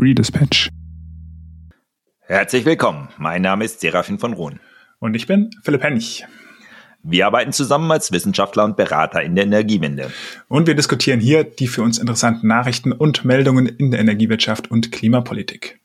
Redispatch. Herzlich willkommen, mein Name ist Serafin von Rohn. Und ich bin Philipp Hennig. Wir arbeiten zusammen als Wissenschaftler und Berater in der Energiewende. Und wir diskutieren hier die für uns interessanten Nachrichten und Meldungen in der Energiewirtschaft und Klimapolitik.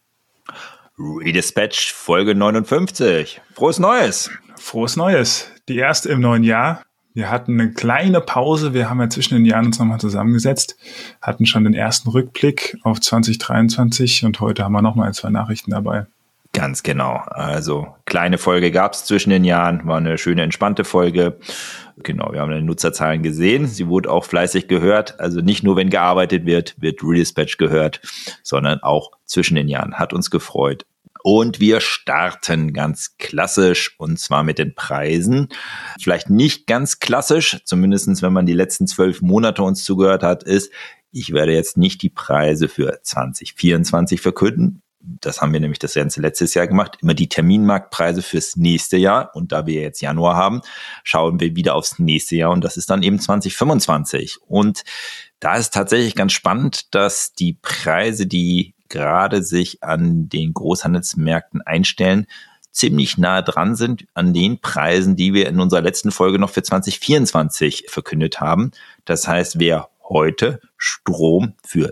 Redispatch Folge 59. Frohes Neues! Frohes Neues! Die erste im neuen Jahr. Wir hatten eine kleine Pause. Wir haben ja zwischen den Jahren uns nochmal zusammengesetzt, hatten schon den ersten Rückblick auf 2023 und heute haben wir nochmal 2 Nachrichten dabei. Ganz genau. Also kleine Folge gab es zwischen den Jahren, war eine schöne, entspannte Folge. Genau, wir haben die Nutzerzahlen gesehen. Sie wurde auch fleißig gehört. Also nicht nur, wenn gearbeitet wird Redispatch gehört, sondern auch zwischen den Jahren. Hat uns gefreut. Und wir starten ganz klassisch, und zwar mit den Preisen. Vielleicht nicht ganz klassisch, zumindest wenn man die letzten 12 Monate uns zugehört hat, ist, ich werde jetzt nicht die Preise für 2024 verkünden. Das haben wir nämlich das ganze letztes Jahr gemacht. Immer die Terminmarktpreise fürs nächste Jahr. Und da wir jetzt Januar haben, schauen wir wieder aufs nächste Jahr. Und das ist dann eben 2025. Und da ist tatsächlich ganz spannend, dass die Preise, die gerade sich an den Großhandelsmärkten einstellen, ziemlich nah dran sind an den Preisen, die wir in unserer letzten Folge noch für 2024 verkündet haben. Das heißt, wer heute Strom für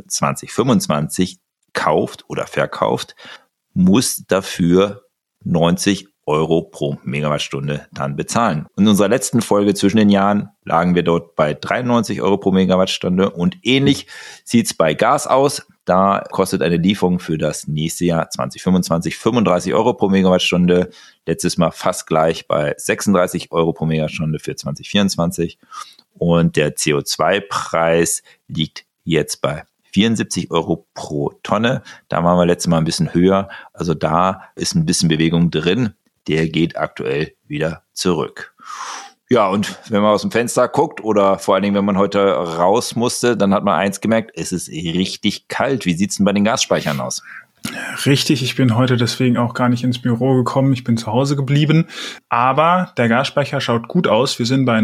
2025 kauft oder verkauft, muss dafür 90 Euro pro Megawattstunde dann bezahlen. In unserer letzten Folge zwischen den Jahren lagen wir dort bei 93 Euro pro Megawattstunde und ähnlich sieht's bei Gas aus. Da kostet eine Lieferung für das nächste Jahr 2025 35 Euro pro Megawattstunde. Letztes Mal fast gleich bei 36 Euro pro Megawattstunde für 2024. Und der CO2-Preis liegt jetzt bei 74 Euro pro Tonne. Da waren wir letztes Mal ein bisschen höher. Also da ist ein bisschen Bewegung drin. Der geht aktuell wieder zurück. Ja, und wenn man aus dem Fenster guckt oder vor allen Dingen, wenn man heute raus musste, dann hat man eins gemerkt, es ist richtig kalt. Wie sieht's denn bei den Gasspeichern aus? Richtig, ich bin heute deswegen auch gar nicht ins Büro gekommen. Ich bin zu Hause geblieben. Aber der Gasspeicher schaut gut aus. Wir sind bei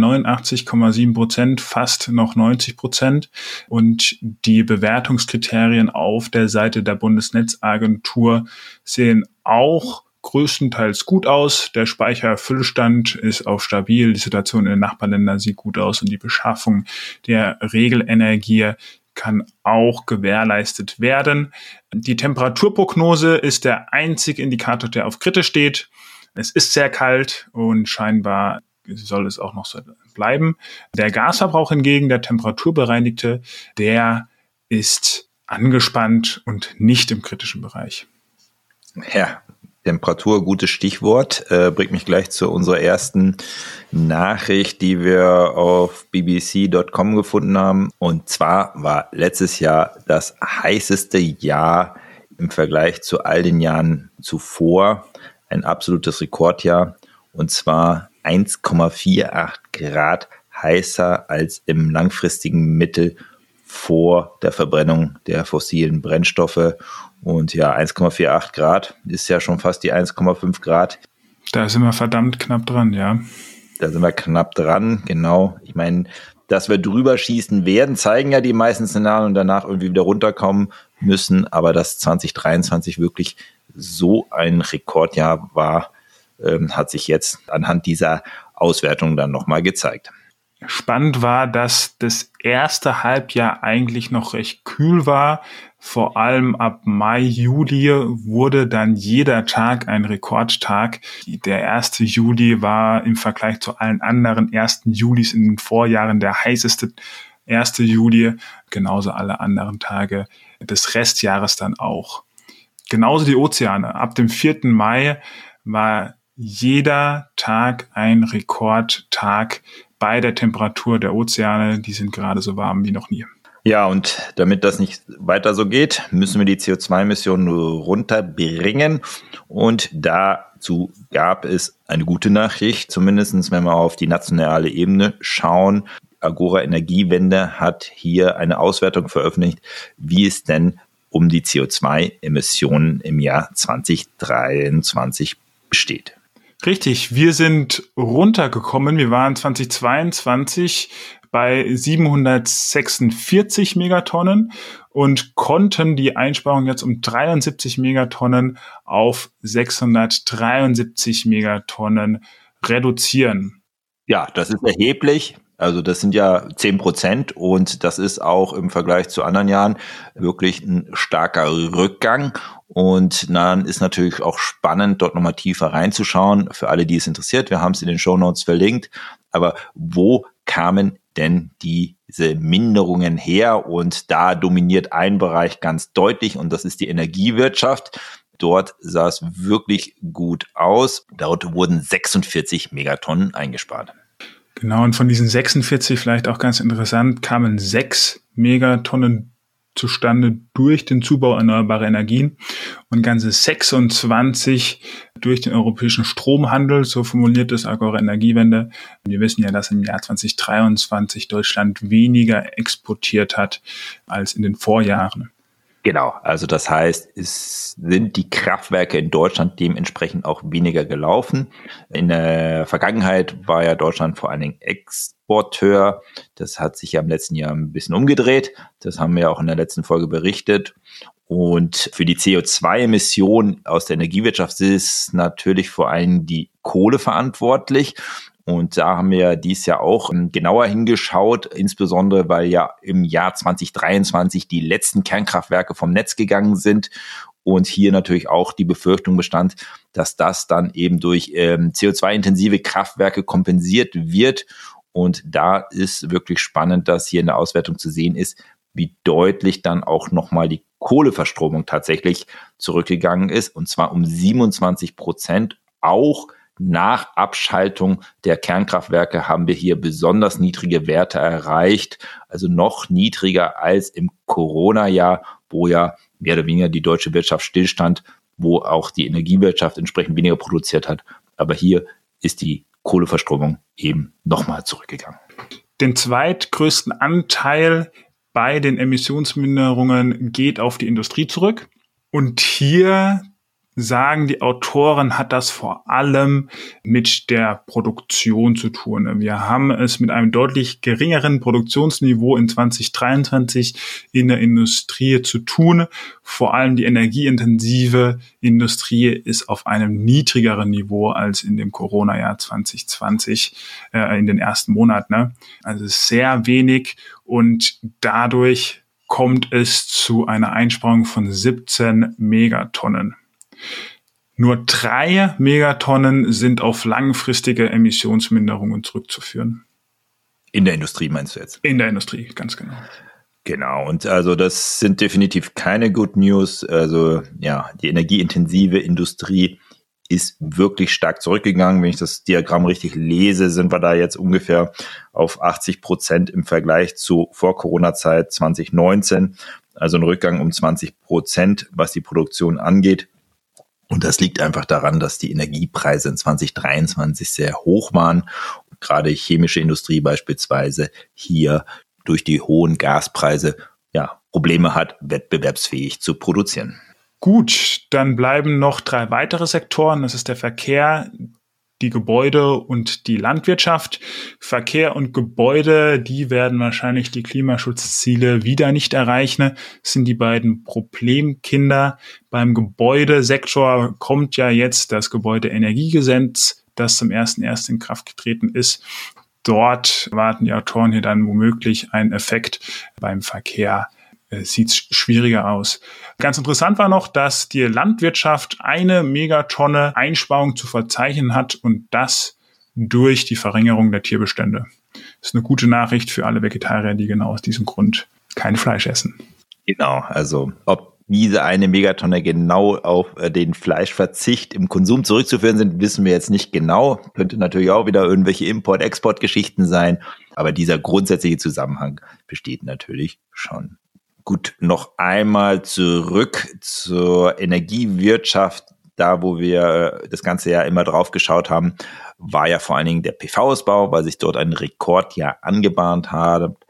89,7%, fast noch 90%. Und die Bewertungskriterien auf der Seite der Bundesnetzagentur sehen auch größtenteils gut aus. Der Speicherfüllstand ist auch stabil. Die Situation in den Nachbarländern sieht gut aus und die Beschaffung der Regelenergie kann auch gewährleistet werden. Die Temperaturprognose ist der einzige Indikator, der auf kritisch steht. Es ist sehr kalt und scheinbar soll es auch noch so bleiben. Der Gasverbrauch hingegen, der temperaturbereinigte, der ist angespannt und nicht im kritischen Bereich. Ja, Temperatur, gutes Stichwort, bringt mich gleich zu unserer ersten Nachricht, die wir auf bbc.com gefunden haben. Und zwar war letztes Jahr das heißeste Jahr im Vergleich zu all den Jahren zuvor ein absolutes Rekordjahr. Und zwar 1,48 Grad heißer als im langfristigen Mittel vor der Verbrennung der fossilen Brennstoffe. Und ja, 1,48 Grad ist ja schon fast die 1,5 Grad. Da sind wir verdammt knapp dran, ja. Da sind wir knapp dran, genau. Ich meine, dass wir drüber schießen werden, zeigen ja die meisten Szenarien und danach irgendwie wieder runterkommen müssen. Aber dass 2023 wirklich so ein Rekordjahr war, hat sich jetzt anhand dieser Auswertung dann nochmal gezeigt. Spannend war, dass das erste Halbjahr eigentlich noch recht kühl war. Vor allem ab Mai, Juli wurde dann jeder Tag ein Rekordtag. Der 1. Juli war im Vergleich zu allen anderen 1. Julis in den Vorjahren der heißeste 1. Juli. Genauso alle anderen Tage des Restjahres dann auch. Genauso die Ozeane. Ab dem 4. Mai war jeder Tag ein Rekordtag bei der Temperatur der Ozeane. Die sind gerade so warm wie noch nie. Ja, und damit das nicht weiter so geht, müssen wir die CO2-Emissionen runterbringen. Und dazu gab es eine gute Nachricht, zumindest wenn wir auf die nationale Ebene schauen. Agora Energiewende hat hier eine Auswertung veröffentlicht, wie es denn um die CO2-Emissionen im Jahr 2023 besteht. Richtig, wir sind runtergekommen. Wir waren 2022 bei 746 Megatonnen und konnten die Einsparung jetzt um 73 Megatonnen auf 673 Megatonnen reduzieren. Ja, das ist erheblich. Also das sind ja 10% und das ist auch im Vergleich zu anderen Jahren wirklich ein starker Rückgang. Und dann ist natürlich auch spannend, dort nochmal tiefer reinzuschauen. Für alle, die es interessiert, wir haben es in den Shownotes verlinkt. Aber wo kamen denn diese Minderungen her? Und da dominiert ein Bereich ganz deutlich und das ist die Energiewirtschaft. Dort sah es wirklich gut aus. Dort wurden 46 Megatonnen eingespart. Genau, und von diesen 46, vielleicht auch ganz interessant, kamen 6 Megatonnen zustande durch den Zubau erneuerbarer Energien und ganze 26 durch den europäischen Stromhandel, so formuliert es Agora Energiewende. Wir wissen ja, dass im Jahr 2023 Deutschland weniger exportiert hat als in den Vorjahren. Genau, also das heißt, es sind die Kraftwerke in Deutschland dementsprechend auch weniger gelaufen. In der Vergangenheit war ja Deutschland vor allen Dingen Exporteur. Das hat sich ja im letzten Jahr ein bisschen umgedreht. Das haben wir auch in der letzten Folge berichtet. Und für die CO2-Emissionen aus der Energiewirtschaft ist natürlich vor allem die Kohle verantwortlich. Und da haben wir dies Jahr auch genauer hingeschaut, insbesondere weil ja im Jahr 2023 die letzten Kernkraftwerke vom Netz gegangen sind und hier natürlich auch die Befürchtung bestand, dass das dann eben durch CO2-intensive Kraftwerke kompensiert wird. Und da ist wirklich spannend, dass hier in der Auswertung zu sehen ist, wie deutlich dann auch nochmal die Kohleverstromung tatsächlich zurückgegangen ist, und zwar um 27%, auch nach Abschaltung der Kernkraftwerke haben wir hier besonders niedrige Werte erreicht, also noch niedriger als im Corona-Jahr, wo ja mehr oder weniger die deutsche Wirtschaft stillstand, wo auch die Energiewirtschaft entsprechend weniger produziert hat. Aber hier ist die Kohleverstromung eben nochmal zurückgegangen. Den zweitgrößten Anteil bei den Emissionsminderungen geht auf die Industrie zurück. Und hier sagen die Autoren, hat das vor allem mit der Produktion zu tun. Wir haben es mit einem deutlich geringeren Produktionsniveau in 2023 in der Industrie zu tun. Vor allem die energieintensive Industrie ist auf einem niedrigeren Niveau als in dem Corona-Jahr 2020, in den ersten Monaten. Also sehr wenig und dadurch kommt es zu einer Einsparung von 17 Megatonnen. Nur 3 Megatonnen sind auf langfristige Emissionsminderungen zurückzuführen. In der Industrie meinst du jetzt? In der Industrie, ganz genau. Genau, und also das sind definitiv keine Good News. Also ja, die energieintensive Industrie ist wirklich stark zurückgegangen. Wenn ich das Diagramm richtig lese, sind wir da jetzt ungefähr auf 80% im Vergleich zu Vor-Corona-Zeit 2019. Also ein Rückgang um 20%, was die Produktion angeht. Und das liegt einfach daran, dass die Energiepreise in 2023 sehr hoch waren. Und gerade chemische Industrie beispielsweise hier durch die hohen Gaspreise Probleme hat, wettbewerbsfähig zu produzieren. Gut, dann bleiben noch 3 weitere Sektoren. Das ist der Verkehr, die Gebäude und die Landwirtschaft. Verkehr und Gebäude, die werden wahrscheinlich die Klimaschutzziele wieder nicht erreichen. Das sind die beiden Problemkinder. Beim Gebäudesektor kommt ja jetzt das Gebäudeenergiegesetz, das zum 1.1. in Kraft getreten ist. Dort warten die Autoren hier dann womöglich einen Effekt. Beim Verkehr sieht es schwieriger aus. Ganz interessant war noch, dass die Landwirtschaft 1 Megatonne Einsparung zu verzeichnen hat und das durch die Verringerung der Tierbestände. Das ist eine gute Nachricht für alle Vegetarier, die genau aus diesem Grund kein Fleisch essen. Genau, also ob diese 1 Megatonne genau auf den Fleischverzicht im Konsum zurückzuführen sind, wissen wir jetzt nicht genau. Könnte natürlich auch wieder irgendwelche Import-Export-Geschichten sein, aber dieser grundsätzliche Zusammenhang besteht natürlich schon. Gut, noch einmal zurück zur Energiewirtschaft. Da, wo wir das ganze Jahr immer drauf geschaut haben, war ja vor allen Dingen der PV-Ausbau, weil sich dort ein Rekordjahr angebahnt hat.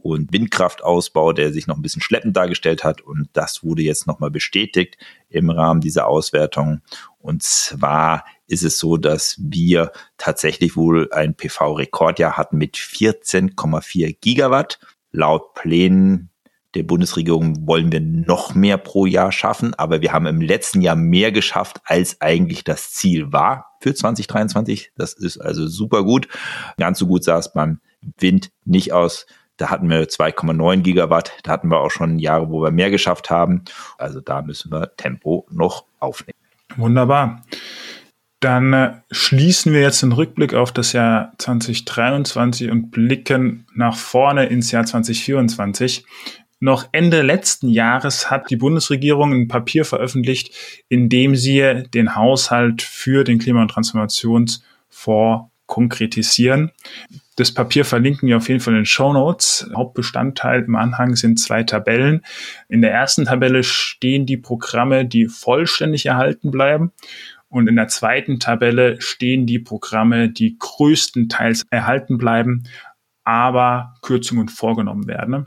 und Windkraftausbau, der sich noch ein bisschen schleppend dargestellt hat. Und das wurde jetzt nochmal bestätigt im Rahmen dieser Auswertung. Und zwar ist es so, dass wir tatsächlich wohl ein PV-Rekordjahr hatten mit 14,4 Gigawatt. Laut Plänen der Bundesregierung wollen wir noch mehr pro Jahr schaffen, aber wir haben im letzten Jahr mehr geschafft, als eigentlich das Ziel war für 2023. Das ist also super gut. Ganz so gut sah es beim Wind nicht aus. Da hatten wir 2,9 Gigawatt. Da hatten wir auch schon Jahre, wo wir mehr geschafft haben. Also da müssen wir Tempo noch aufnehmen. Wunderbar. Dann schließen wir jetzt den Rückblick auf das Jahr 2023 und blicken nach vorne ins Jahr 2024. Noch Ende letzten Jahres hat die Bundesregierung ein Papier veröffentlicht, in dem sie den Haushalt für den Klima- und Transformationsfonds konkretisieren. Das Papier verlinken wir auf jeden Fall in den Shownotes. Hauptbestandteil im Anhang sind 2 Tabellen. In der ersten Tabelle stehen die Programme, die vollständig erhalten bleiben. Und in der zweiten Tabelle stehen die Programme, die größtenteils erhalten bleiben, aber Kürzungen vorgenommen werden.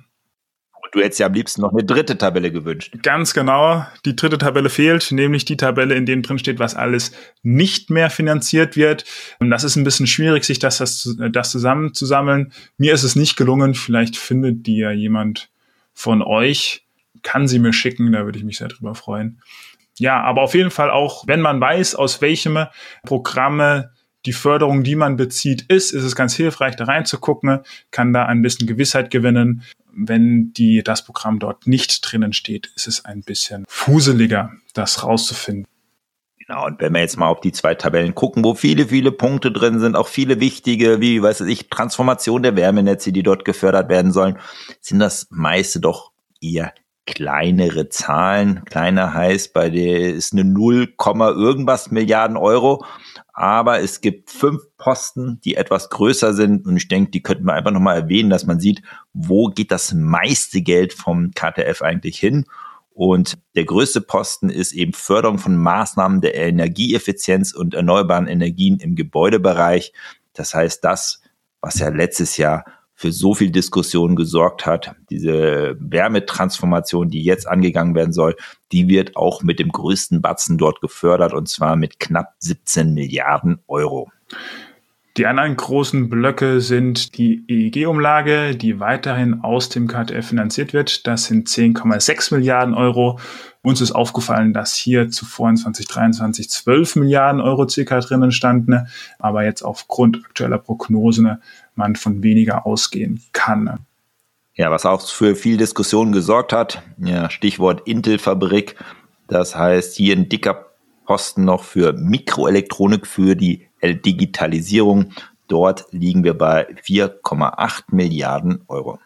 Du hättest ja am liebsten noch eine dritte Tabelle gewünscht. Ganz genau. Die dritte Tabelle fehlt, nämlich die Tabelle, in der drin steht, was alles nicht mehr finanziert wird. Und das ist ein bisschen schwierig, sich das zusammenzusammeln. Mir ist es nicht gelungen. Vielleicht findet die ja jemand von euch. Kann sie mir schicken, da würde ich mich sehr drüber freuen. Ja, aber auf jeden Fall auch, wenn man weiß, aus welchem Programme die Förderung, die man bezieht, ist es ganz hilfreich, da reinzugucken, kann da ein bisschen Gewissheit gewinnen. Wenn das Programm dort nicht drinnen steht, ist es ein bisschen fuseliger, das rauszufinden. Genau, und wenn wir jetzt mal auf die 2 Tabellen gucken, wo viele, viele Punkte drin sind, auch viele wichtige, wie, Transformation der Wärmenetze, die dort gefördert werden sollen, sind das meiste doch eher kleinere Zahlen. Kleiner heißt, bei der ist eine 0, irgendwas Milliarden Euro. Aber es gibt 5 Posten, die etwas größer sind. Und ich denke, die könnten wir einfach nochmal erwähnen, dass man sieht, wo geht das meiste Geld vom KTF eigentlich hin. Und der größte Posten ist eben Förderung von Maßnahmen der Energieeffizienz und erneuerbaren Energien im Gebäudebereich. Das heißt, das, was ja letztes Jahr für so viel Diskussion gesorgt hat, diese Wärmetransformation, die jetzt angegangen werden soll, die wird auch mit dem größten Batzen dort gefördert, und zwar mit knapp 17 Milliarden Euro. Die anderen großen Blöcke sind die EEG-Umlage, die weiterhin aus dem KTF finanziert wird. Das sind 10,6 Milliarden Euro. Uns ist aufgefallen, dass hier zuvor in 2023 12 Milliarden Euro circa drinnen standen, aber jetzt aufgrund aktueller Prognosen man von weniger ausgehen kann. Ja, was auch für viel Diskussion gesorgt hat, ja, Stichwort Intel-Fabrik. Das heißt, hier ein dicker Posten noch für Mikroelektronik, für die Digitalisierung. Dort liegen wir bei 4,8 Milliarden Euro.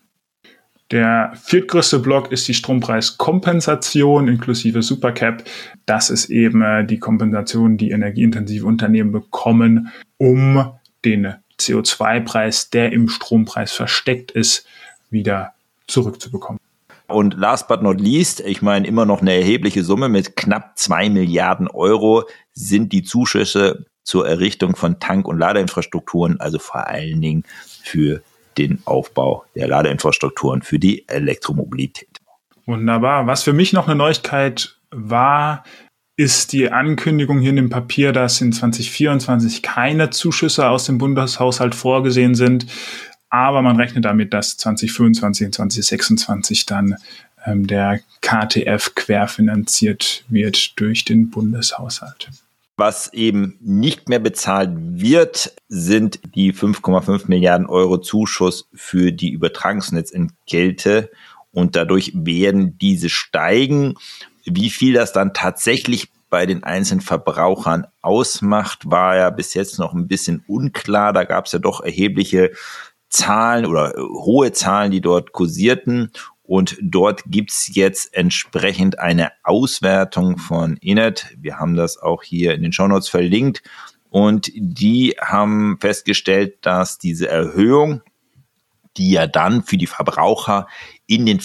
Der viertgrößte Block ist die Strompreiskompensation inklusive Supercap. Das ist eben die Kompensation, die energieintensive Unternehmen bekommen, um den CO2-Preis, der im Strompreis versteckt ist, wieder zurückzubekommen. Und last but not least, ich meine immer noch eine erhebliche Summe mit knapp 2 Milliarden Euro sind die Zuschüsse zur Errichtung von Tank- und Ladeinfrastrukturen, also vor allen Dingen für den Aufbau der Ladeinfrastrukturen für die Elektromobilität. Wunderbar. Was für mich noch eine Neuigkeit war, ist die Ankündigung hier in dem Papier, dass in 2024 keine Zuschüsse aus dem Bundeshaushalt vorgesehen sind. Aber man rechnet damit, dass 2025 und 2026 dann der KTF querfinanziert wird durch den Bundeshaushalt. Was eben nicht mehr bezahlt wird, sind die 5,5 Milliarden Euro Zuschuss für die Übertragungsnetzentgelte. Und dadurch werden diese steigen. Wie viel das dann tatsächlich bei den einzelnen Verbrauchern ausmacht, war ja bis jetzt noch ein bisschen unklar. Da gab es ja doch erhebliche Zahlen oder hohe Zahlen, die dort kursierten. Und dort gibt's jetzt entsprechend eine Auswertung von Enet. Wir haben das auch hier in den Shownotes verlinkt. Und die haben festgestellt, dass diese Erhöhung, die ja dann für die Verbraucher in den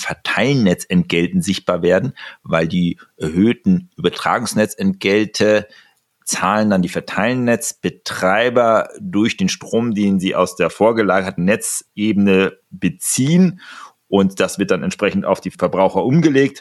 Verteilnetzentgelten sichtbar werden, weil die erhöhten Übertragungsnetzentgelte zahlen dann die Verteilnetzbetreiber durch den Strom, den sie aus der vorgelagerten Netzebene beziehen. Und das wird dann entsprechend auf die Verbraucher umgelegt.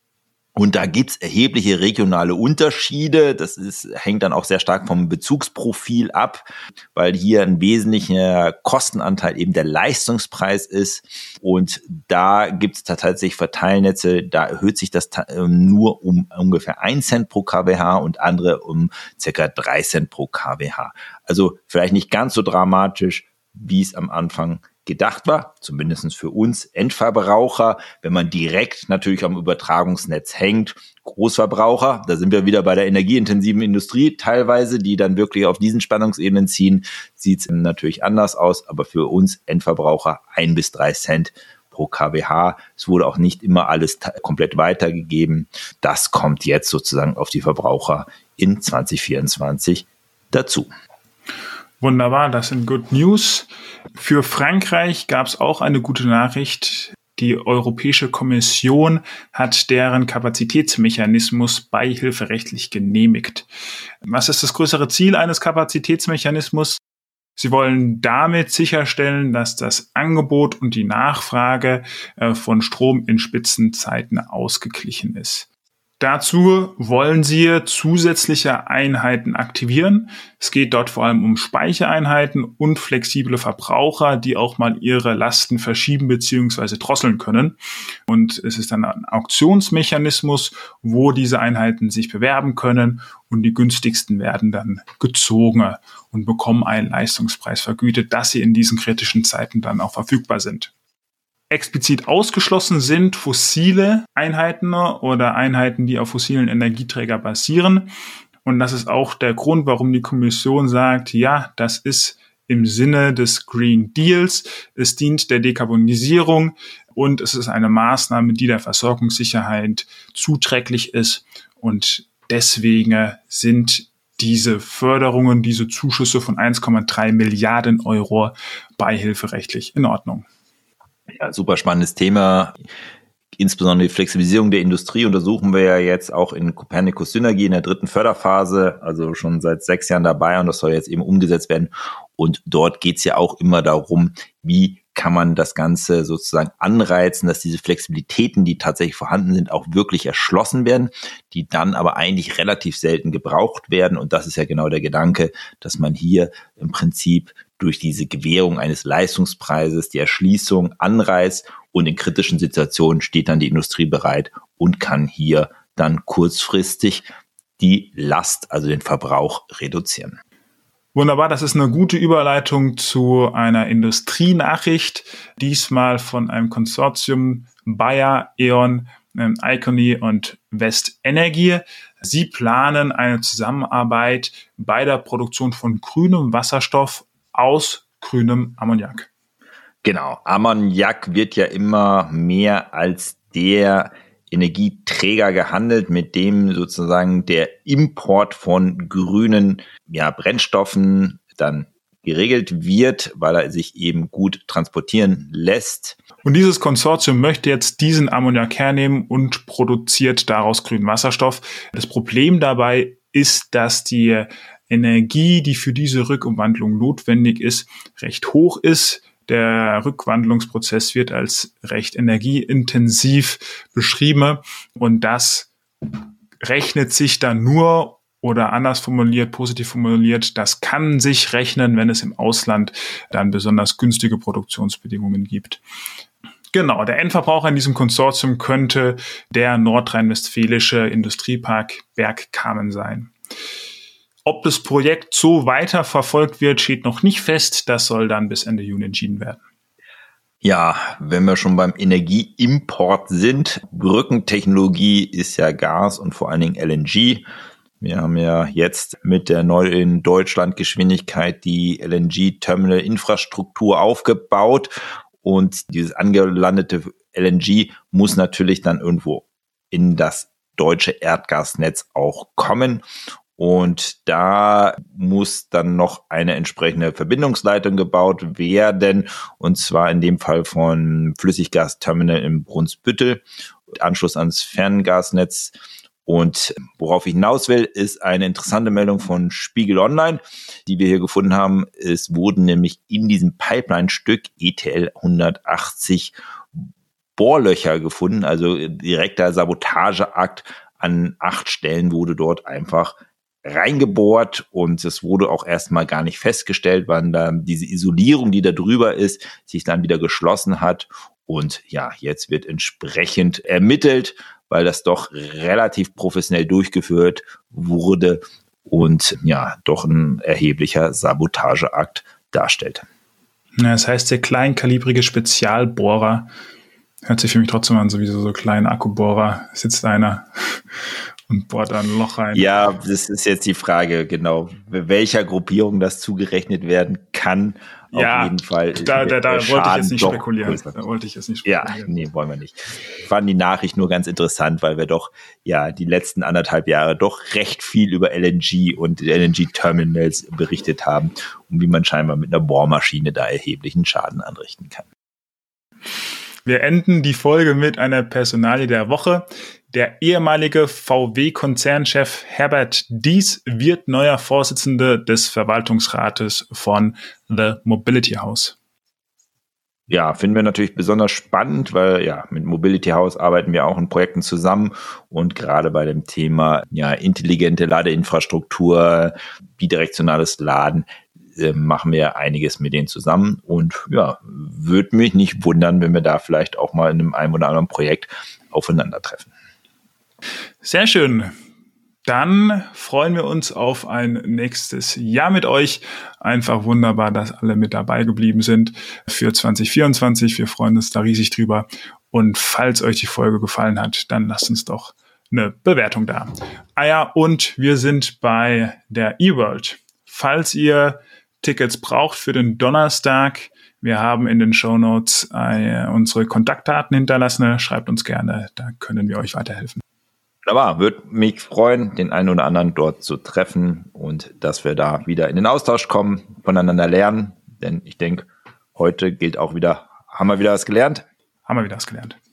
Und da gibt's erhebliche regionale Unterschiede. Hängt dann auch sehr stark vom Bezugsprofil ab, weil hier ein wesentlicher Kostenanteil eben der Leistungspreis ist. Und da gibt's tatsächlich Verteilnetze, da erhöht sich das nur um ungefähr 1 Cent pro kWh und andere um circa 3 Cent pro kWh. Also vielleicht nicht ganz so dramatisch, wie es am Anfang gedacht war, zumindest für uns Endverbraucher, wenn man direkt natürlich am Übertragungsnetz hängt. Großverbraucher, da sind wir wieder bei der energieintensiven Industrie teilweise, die dann wirklich auf diesen Spannungsebenen ziehen, sieht es natürlich anders aus, aber für uns Endverbraucher 1 bis 3 Cent pro kWh. Es wurde auch nicht immer alles komplett weitergegeben. Das kommt jetzt sozusagen auf die Verbraucher in 2024 dazu. Wunderbar, das sind Good News. Für Frankreich gab es auch eine gute Nachricht. Die Europäische Kommission hat deren Kapazitätsmechanismus beihilferechtlich genehmigt. Was ist das größere Ziel eines Kapazitätsmechanismus? Sie wollen damit sicherstellen, dass das Angebot und die Nachfrage von Strom in Spitzenzeiten ausgeglichen ist. Dazu wollen sie zusätzliche Einheiten aktivieren. Es geht dort vor allem um Speichereinheiten und flexible Verbraucher, die auch mal ihre Lasten verschieben bzw. drosseln können. Und es ist dann ein Auktionsmechanismus, wo diese Einheiten sich bewerben können und die günstigsten werden dann gezogen und bekommen einen Leistungspreis vergütet, dass sie in diesen kritischen Zeiten dann auch verfügbar sind. Explizit ausgeschlossen sind fossile Einheiten oder Einheiten, die auf fossilen Energieträger basieren. Und das ist auch der Grund, warum die Kommission sagt, ja, das ist im Sinne des Green Deals. Es dient der Dekarbonisierung und es ist eine Maßnahme, die der Versorgungssicherheit zuträglich ist. Und deswegen sind diese Förderungen, diese Zuschüsse von 1,3 Milliarden Euro beihilferechtlich in Ordnung. Ja, super spannendes Thema. Insbesondere die Flexibilisierung der Industrie untersuchen wir ja jetzt auch in Copernicus Synergy in der 3. Förderphase, also schon seit 6 Jahren dabei und das soll jetzt eben umgesetzt werden. Und dort geht es ja auch immer darum, wie kann man das Ganze sozusagen anreizen, dass diese Flexibilitäten, die tatsächlich vorhanden sind, auch wirklich erschlossen werden, die dann aber eigentlich relativ selten gebraucht werden. Und das ist ja genau der Gedanke, dass man hier im Prinzip durch diese Gewährung eines Leistungspreises die Erschließung anreißt und in kritischen Situationen steht dann die Industrie bereit und kann hier dann kurzfristig die Last, also den Verbrauch, reduzieren. Wunderbar, das ist eine gute Überleitung zu einer Industrienachricht, diesmal von einem Konsortium Bayer, E.ON, Icony und West Energy. Sie planen eine Zusammenarbeit bei der Produktion von grünem Wasserstoff aus grünem Ammoniak. Genau, Ammoniak wird ja immer mehr als der Energieträger gehandelt, mit dem sozusagen der Import von grünen Brennstoffen dann geregelt wird, weil er sich eben gut transportieren lässt. Und dieses Konsortium möchte jetzt diesen Ammoniak hernehmen und produziert daraus grünen Wasserstoff. Das Problem dabei ist, dass die Energie, die für diese Rückumwandlung notwendig ist, recht hoch ist. Der Rückwandlungsprozess wird als recht energieintensiv beschrieben und das rechnet sich dann nur oder anders formuliert, positiv formuliert, das kann sich rechnen, wenn es im Ausland dann besonders günstige Produktionsbedingungen gibt. Genau, der Endverbraucher in diesem Konsortium könnte der nordrhein-westfälische Industriepark Bergkamen sein. Ob das Projekt so weiterverfolgt wird, steht noch nicht fest. Das soll dann bis Ende Juni entschieden werden. Ja, wenn wir schon beim Energieimport sind, Brückentechnologie ist ja Gas und vor allen Dingen LNG. Wir haben ja jetzt mit der neu in Deutschland Geschwindigkeit die LNG-Terminal-Infrastruktur aufgebaut und dieses angelandete LNG muss natürlich dann irgendwo in das deutsche Erdgasnetz auch kommen. Und da muss dann noch eine entsprechende Verbindungsleitung gebaut werden, und zwar in dem Fall von Flüssiggasterminal in Brunsbüttel, Anschluss ans Ferngasnetz. Und worauf ich hinaus will, ist eine interessante Meldung von Spiegel Online, die wir hier gefunden haben. Es wurden nämlich in diesem Pipeline-Stück ETL 180 Bohrlöcher gefunden, also direkter Sabotageakt. An 8 Stellen wurde dort einfach reingebohrt und es wurde auch erstmal gar nicht festgestellt, wann dann diese Isolierung, die da drüber ist, sich dann wieder geschlossen hat. Und ja, jetzt wird entsprechend ermittelt, weil das doch relativ professionell durchgeführt wurde und ja, doch ein erheblicher Sabotageakt darstellt. Ja, das heißt, der kleinkalibrige Spezialbohrer hört sich für mich trotzdem an, sowieso so kleine Akkubohrer, sitzt einer und bohrt da ein Loch rein. Ja, das ist jetzt die Frage, genau, welcher Gruppierung das zugerechnet werden kann. Ja, auf jeden Fall. Da wollte ich jetzt nicht spekulieren. Ja, nee, wollen wir nicht. Ich fand die Nachricht nur ganz interessant, weil wir doch ja die letzten 1,5 Jahre doch recht viel über LNG und LNG-Terminals berichtet haben und wie man scheinbar mit einer Bohrmaschine da erheblichen Schaden anrichten kann. Wir enden die Folge mit einer Personalie der Woche. Der ehemalige VW-Konzernchef Herbert Diess wird neuer Vorsitzender des Verwaltungsrates von The Mobility House. Ja, finden wir natürlich besonders spannend, weil ja, mit Mobility House arbeiten wir auch in Projekten zusammen und gerade bei dem Thema ja intelligente Ladeinfrastruktur, bidirektionales Laden machen wir einiges mit denen zusammen und ja, würde mich nicht wundern, wenn wir da vielleicht auch mal in einem oder anderen Projekt aufeinandertreffen. Sehr schön. Dann freuen wir uns auf ein nächstes Jahr mit euch. Einfach wunderbar, dass alle mit dabei geblieben sind für 2024. Wir freuen uns da riesig drüber. Und falls euch die Folge gefallen hat, dann lasst uns doch eine Bewertung da. Und wir sind bei der eWorld. Falls ihr Tickets braucht für den Donnerstag, wir haben in den Shownotes unsere Kontaktdaten hinterlassen. Schreibt uns gerne, da können wir euch weiterhelfen. Wunderbar, würde mich freuen, den einen oder anderen dort zu treffen und dass wir da wieder in den Austausch kommen, voneinander lernen. Denn ich denke, heute gilt auch wieder, haben wir wieder was gelernt? Haben wir wieder was gelernt.